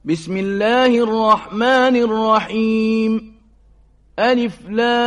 بسم الله الرحمن الرحيم. ألف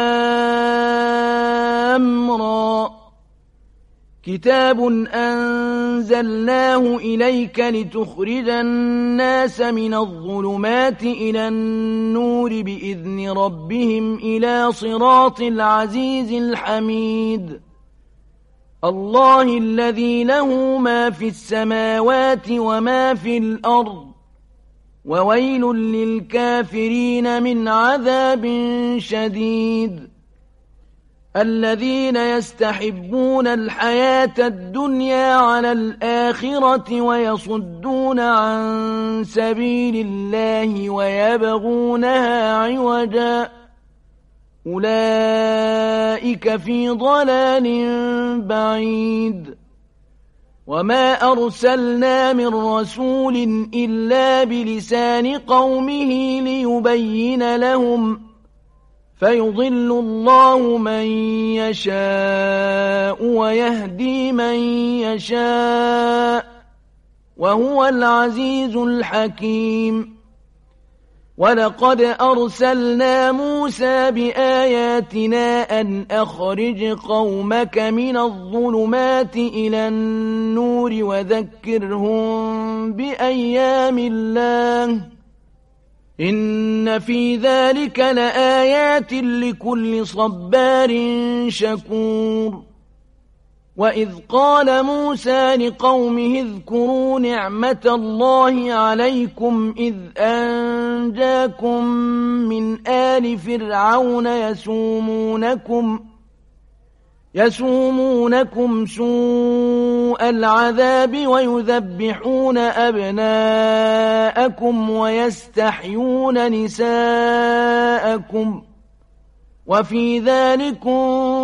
لام را. كتاب أنزلناه إليك لتخرج الناس من الظلمات إلى النور بإذن ربهم إلى صراط العزيز الحميد. الله الذي له ما في السماوات وما في الأرض، وويل للكافرين من عذاب شديد. الذين يستحبون الحياة الدنيا على الآخرة ويصدون عن سبيل الله ويبغونها عوجا، أولئك في ضلال بعيد. وما أرسلنا من رسول إلا بلسان قومه ليبين لهم، فيضل الله من يشاء ويهدي من يشاء، وهو العزيز الحكيم. ولقد أرسلنا موسى بآياتنا أن أخرج قومك من الظلمات إلى النور وذكرهم بأيام الله، إن في ذلك لآيات لكل صبار شكور. وإذ قال موسى لقومه اذكروا نعمة الله عليكم إذ أنجاكم من آل فرعون يسومونكم سوء العذاب ويذبحون أبناءكم ويستحيون نساءكم، وفي ذلكم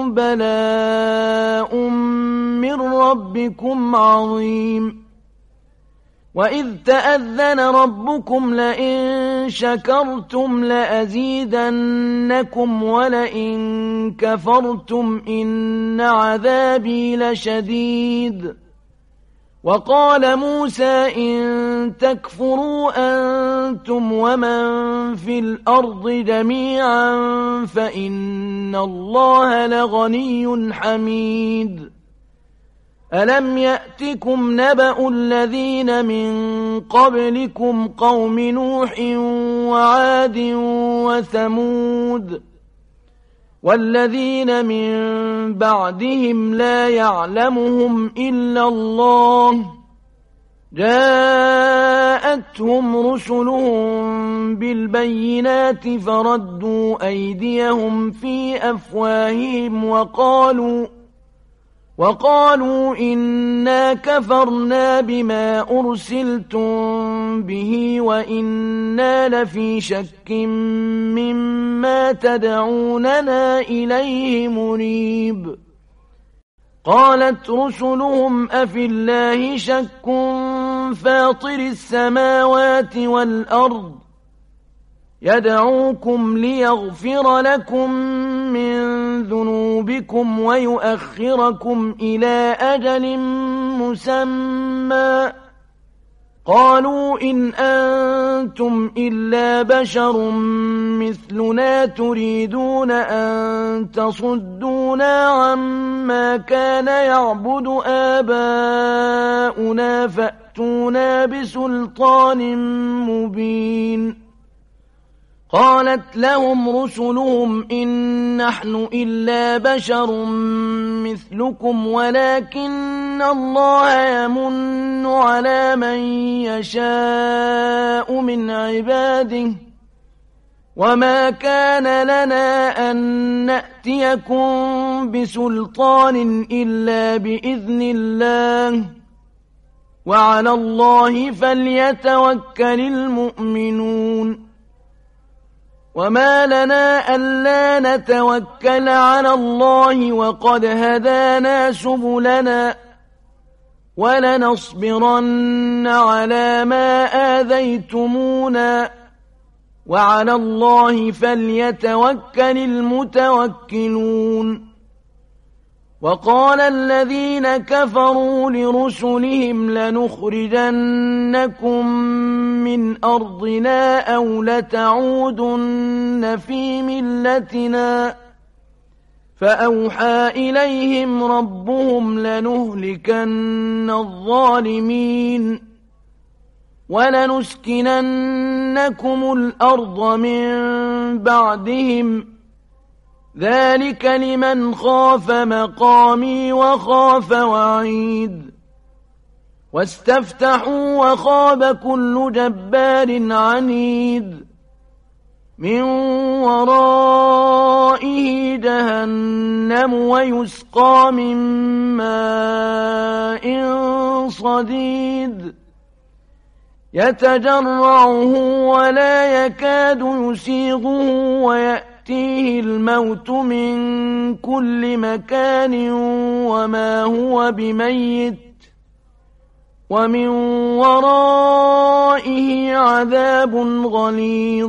بلاء من ربكم عظيم. وإذ تأذن ربكم لئن شكرتم لأزيدنكم ولئن كفرتم إن عذابي لشديد. وقال موسى إن تكفروا أنتم ومن في الأرض جميعا فإن الله لغني حميد. ألم يأتكم نبأ الذين من قبلكم قوم نوح وعاد وثمود والذين من بعدهم لا يعلمهم إلا الله، جاءتهم رسلهم بالبينات فردوا أيديهم في أفواههم وقالوا إنا كفرنا بما أرسلتم به وإنا لفي شك مما تدعوننا إليه مريب. قالت رسلهم أفي الله شك فاطر السماوات والأرض يدعوكم ليغفر لكم من ذنوبكم ويؤخركم إلى أجل مسمى، قالوا إن أنتم إلا بشر مثلنا تريدون أن تصدونا عما كان يعبد آباؤنا فأتونا بسلطان مبين. قالت لهم رسلهم إن نحن إلا بشر مثلكم ولكن الله يمن على من يشاء من عباده، وما كان لنا أن نأتيكم بسلطان إلا بإذن الله، وعلى الله فليتوكل المؤمنون. وما لنا ألا نتوكل على الله وقد هدانا سبلنا ولنصبرن على ما آذيتمونا، وعلى الله فليتوكل المتوكلون. وقال الذين كفروا لرسلهم لنخرجنكم من أرضنا أو لتعودن في ملتنا فأوحى إليهم ربهم لنهلكن الظالمين ولنسكننكم الأرض من بعدهم ذلك لمن خاف مقامي وخاف وعيد واستفتحوا وخاب كل جبار عنيد من ورائه جهنم ويسقى من ماء صديد يتجرعه ولا يكاد يسيغه ويأتيه الموت من كل مكان وما هو بميت ومن ورائه عذاب غليظ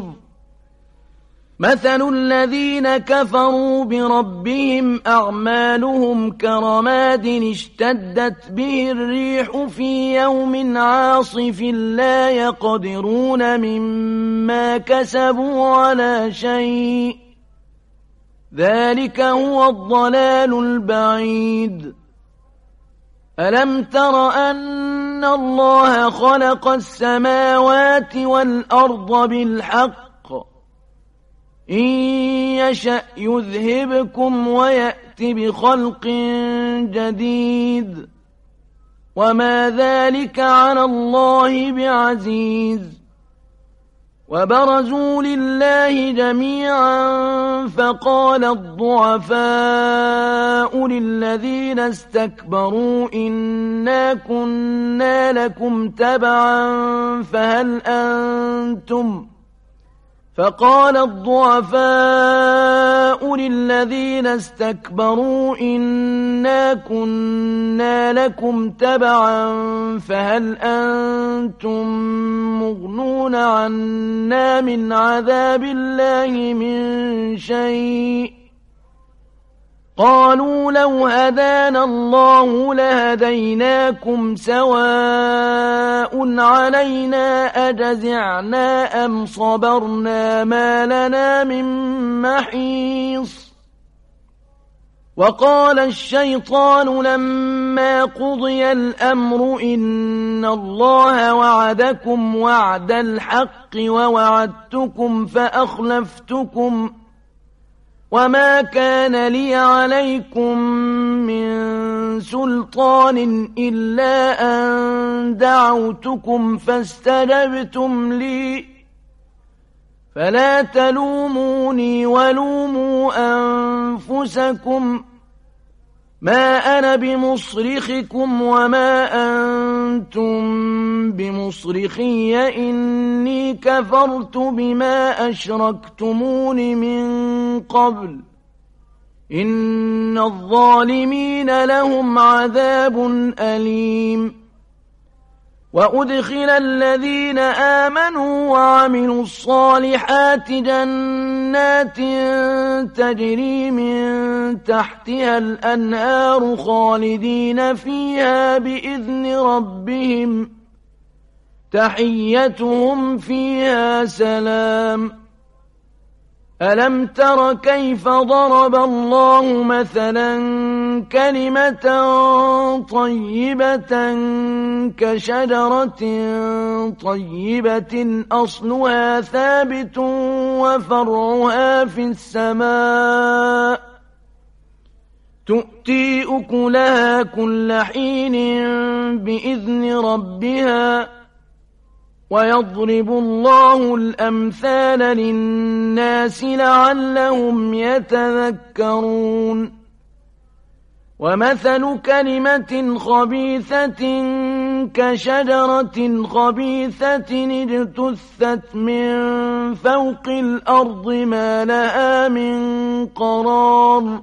مثل الذين كفروا بربهم أعمالهم كرماد اشتدت به الريح في يوم عاصف لا يقدرون مما كسبوا على شيء ذلك هو الضلال البعيد ألم تر أن الله خلق السماوات والأرض بالحق إن يشأ يذهبكم ويأت بخلق جديد وما ذلك على الله بعزيز وبرزوا لله جميعا فقال الضعفاء للذين استكبروا إنا كنا لكم تبعا فقال الضعفاء للذين استكبروا إنا كنا لكم تبعا فهل أنتم مغنون عنا من عذاب الله من شيء قالوا لو هدانا الله لهديناكم سواء علينا أجزعنا أم صبرنا ما لنا من محيص وقال الشيطان لما قضي الأمر إن الله وعدكم وعد الحق ووعدتكم فأخلفتكم وما كان لي عليكم من سلطان إلا أن دعوتكم فاستجبتم لي فلا تلوموني ولوموا أنفسكم ما أنا بمصرخكم وما أنتم بمصرخي إني كفرت بما أشركتمون من قبل إن الظالمين لهم عذاب أليم وأدخل الذين آمنوا وعملوا الصالحات جنات تجري من تحتها الأنهار خالدين فيها بإذن ربهم تحيتهم فيها سلام ألم تر كيف ضرب الله مثلا كلمة طيبة كشجرة طيبة أصلها ثابت وفرعها في السماء تؤتي أكلها كل حين بإذن ربها ويضرب الله الأمثال للناس لعلهم يتذكرون ومثل كلمة خبيثة كشجرة خبيثة اجتثت من فوق الأرض ما لها من قرار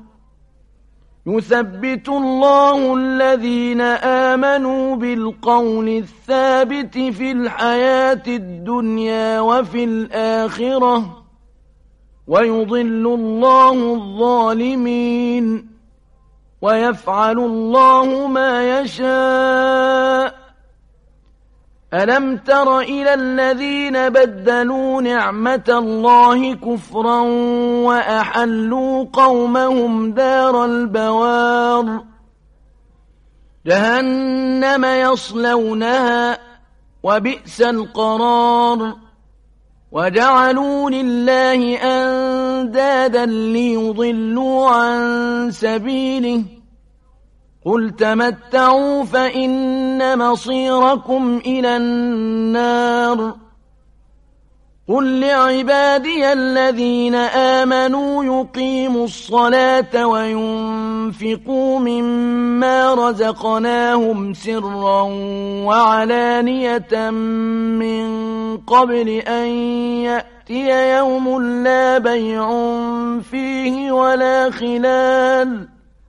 يثبت الله الذين آمنوا بالقول الثابت في الحياة الدنيا وفي الآخرة ويضل الله الظالمين ويفعل الله ما يشاء. ألم تر إلى الذين بدلوا نعمة الله كفرا وأحلوا قومهم دار البوار جهنم يصلونها وبئس القرار وجعلوا لله أندادا ليضلوا عن سبيله قل تمتعوا فإن مصيركم إلى النار قل لعبادي الذين آمنوا يقيموا الصلاة وينفقوا مما رزقناهم سرا وعلانية من قبل أن يأتي يوم لا بيع فيه ولا خلال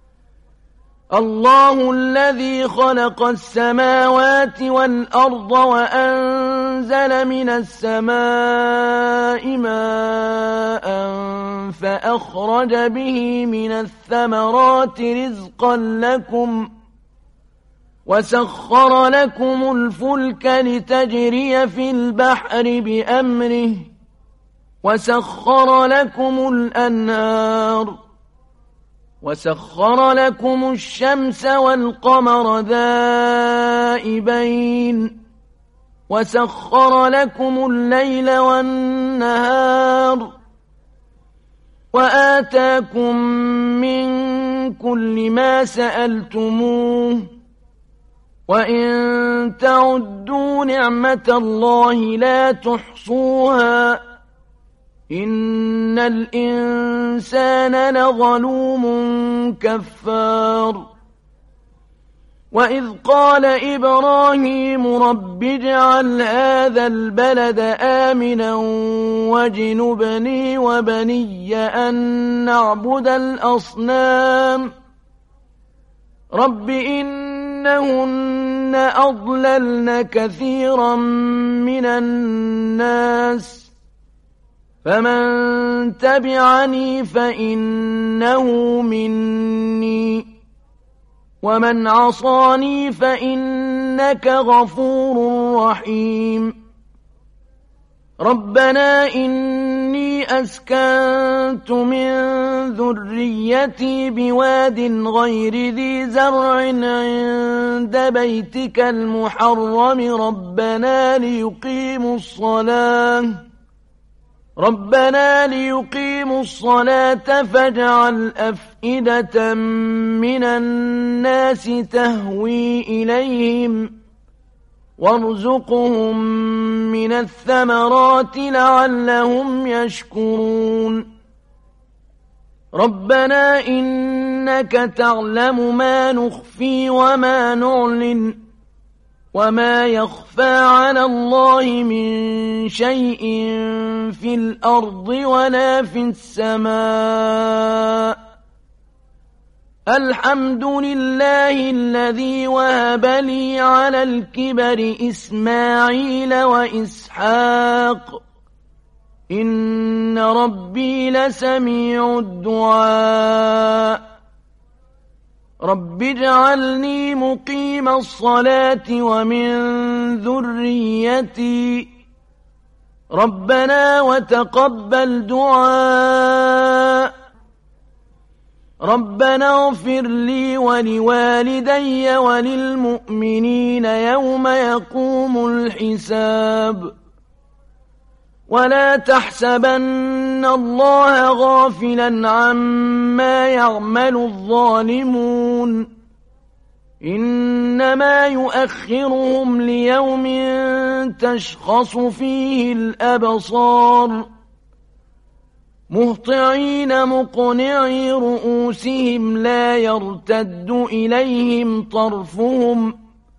الله الذي خلق السماوات والأرض وأنزل من السماء ماء فأخرج به من الثمرات رزقا لكم وسخر لكم الفلك لتجري في البحر بأمره وسخر لكم الأنهار وسخر لكم الشمس والقمر دائبين وسخر لكم الليل والنهار وآتاكم من كل ما سألتموه وإن تعدوا نعمة الله لا تحصوها إن الإنسان لظلوم كفار وإذ قال إبراهيم رب اجعل هذا البلد آمنا واجنبني وبني أن نعبد الأصنام رب إنهن أضللن كثيرا من الناس فمن تبعني فإنه مني ومن عصاني فإنك غفور رحيم ربنا إني أسكنت من ذريتي بواد غير ذي زرع عند بيتك المحرم ربنا ليقيموا الصلاة فاجعل أفئدة من الناس تهوي إليهم وارزقهم من الثمرات لعلهم يشكرون ربنا إنك تعلم ما نخفي وما نعلن وما يخفى على الله من شيء في الأرض ولا في السماء الحمد لله الذي وهب لي على الكبر إسماعيل وإسحاق إن ربي لسميع الدعاء رب اجعلني مقيم الصلاة ومن ذريتي ربنا وتقبل دعاء ربنا اغفر لي ولوالدي وللمؤمنين يوم يقوم الحساب ولا تحسبن الله غافلا عما يعمل الظالمون إنما يؤخرهم ليوم تشخص فيه الأبصار مهطعين مقنعي رؤوسهم لا يرتد إليهم طرفهم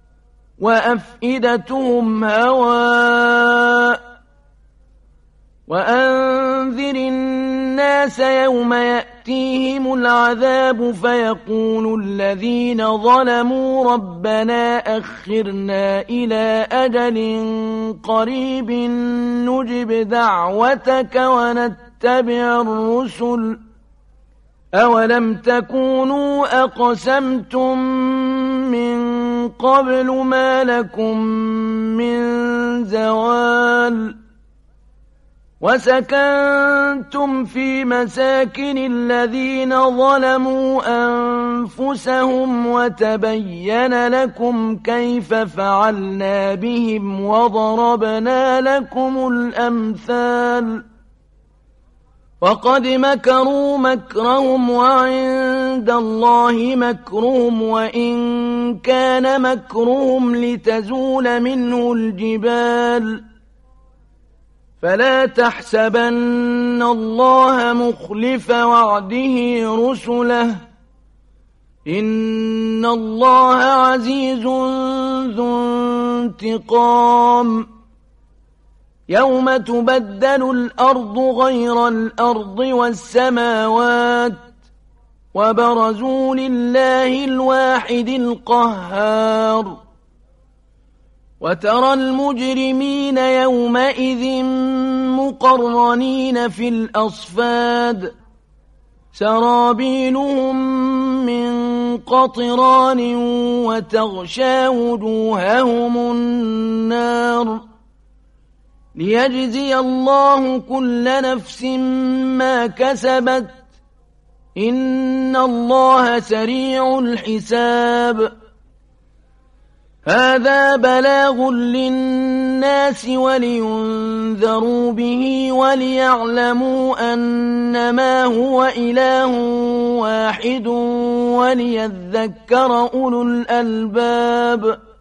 وأفئدتهم هواء وأنذر الناس يوم يأتيهم العذاب فيقول الذين ظلموا ربنا أخرنا إلى أجل قريب نجب دعوتك ونتبع الرسل أولم تكونوا أقسمتم من قبل ما لكم من زوال وسكنتم في مساكن الذين ظلموا أنفسهم وتبين لكم كيف فعلنا بهم وضربنا لكم الأمثال وقد مكروا مكرهم وعند الله مكرهم وإن كان مكرهم لتزول منه الجبال فلا تحسبن الله مخلف وعده رسله إن الله عزيز ذو انتقام يوم تبدل الأرض غير الأرض والسماوات وبرزوا لله الواحد القهار وترى المجرمين يومئذ مقرنين في الأصفاد سرابيلهم من قطران وتغشى وجوههم النار ليجزي الله كل نفس ما كسبت إن الله سريع الحساب هذا بلاغ للناس ولينذروا به وليعلموا أنما هو إله واحد وليذكر أولو الألباب